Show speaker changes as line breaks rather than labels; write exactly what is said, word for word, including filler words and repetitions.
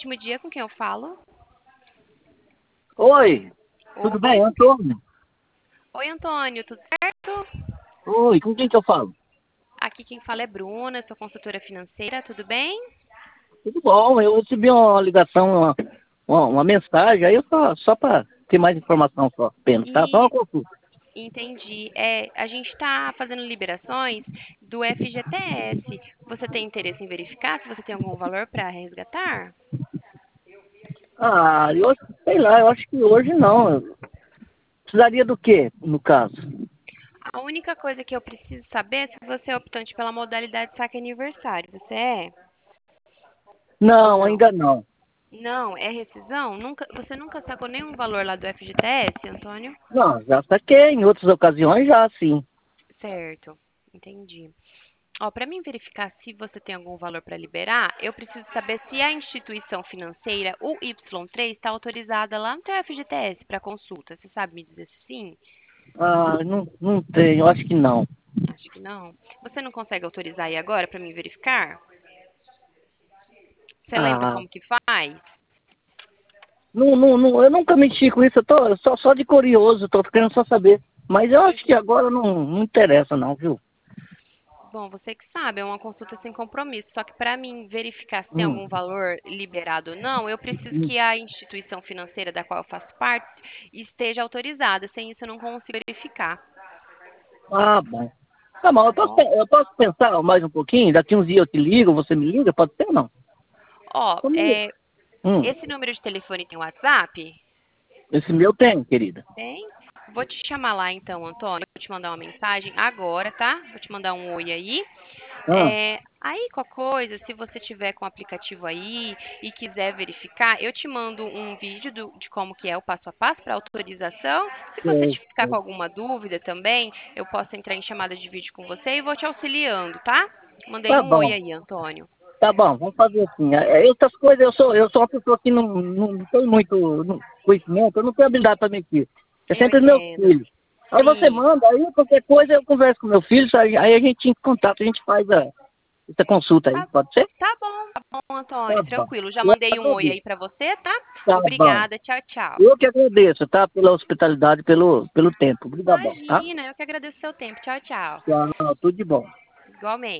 ótimo dia, com quem eu falo?
Oi, tudo
Oi,
bem, Antônio?
Oi, Antônio, tudo certo?
Oi, com quem que eu falo?
Aqui quem fala é Bruna, sou consultora financeira, tudo bem?
Tudo bom, eu recebi uma ligação, uma, uma, uma mensagem, aí eu só, só para ter mais informação só, apenas, tá? Só uma
E
consulta.
entendi. É, a gente está fazendo liberações do F G T S. Você tem interesse em verificar se você tem algum valor para resgatar?
Ah, eu sei lá, eu acho que hoje não. Eu precisaria do quê, no caso?
A única coisa que eu preciso saber é se você é optante pela modalidade saque aniversário. Você é ou
Não,
não?
ainda não.
Não, é rescisão? Nunca, você nunca sacou nenhum valor lá do F G T S, Antônio?
Não, já saquei, em outras ocasiões já, sim.
Certo, entendi. Ó, para mim verificar se você tem algum valor para liberar, eu preciso saber se a instituição financeira, o Y três, está autorizada lá no teu F G T S para consulta. Você sabe me dizer se sim?
Ah, não, não tenho, eu acho que não.
Acho que não. Você não consegue autorizar aí agora para mim verificar? Você lembra
Ah,
como que faz?
não, não, não, eu nunca mexi com isso, eu tô só, só de curioso, tô querendo só saber. Mas eu acho que
Entendi.
agora não, não interessa não, viu?
Bom, você que sabe, é uma consulta sem compromisso. Só que para mim verificar se tem
Hum,
algum valor liberado ou não, eu preciso
hum.
que a instituição financeira da qual eu faço parte esteja autorizada. Sem isso, eu não consigo verificar,
Ah, bom. Tá bom, eu
tá
posso,
bom?
pe- eu posso pensar mais um pouquinho? Daqui uns dias eu te ligo, você me liga, pode ser ou não?
Ó,
Como-
é,
Hum,
esse número de telefone tem WhatsApp?
esse meu tem, querida.
Tem? Vou te chamar lá então, Antônio. Vou te mandar uma mensagem agora, tá? Vou te mandar um oi aí.
Ah,
É, aí, qualquer coisa, se você tiver com o aplicativo aí e quiser verificar, eu te mando um vídeo do- de como que é o passo a passo para autorização. Se você
sei,
te ficar com
sei.
alguma dúvida também, eu posso entrar em chamada de vídeo com você e vou te auxiliando, tá? Mandei
Tá
um oi
bom,
aí, Antônio.
tá bom, vamos fazer assim. É, é, essas coisas, eu sou, eu sou uma pessoa que não, não, não tem muito não- conhecimento, eu não tenho habilidade para mentir. É
Eu
sempre os meus
entendo.
filhos. Aí você
Sim.
manda, aí qualquer coisa eu converso com meu filho, aí, aí a gente em contato, a gente faz a, essa consulta aí,
Tá,
pode ser?
tá bom, tá bom,
Tá
Antônio.
bom.
Tranquilo. Já
Eu
mandei um oi
agradeço.
aí pra você, tá?
Tá bom.
Obrigada. Tchau, tchau.
Eu que agradeço, tá? Pela hospitalidade, pelo, pelo tempo. Obrigadão, tá?
Imagina, eu que agradeço o seu tempo. Tchau, tchau.
Tchau, tudo de bom.
Igualmente.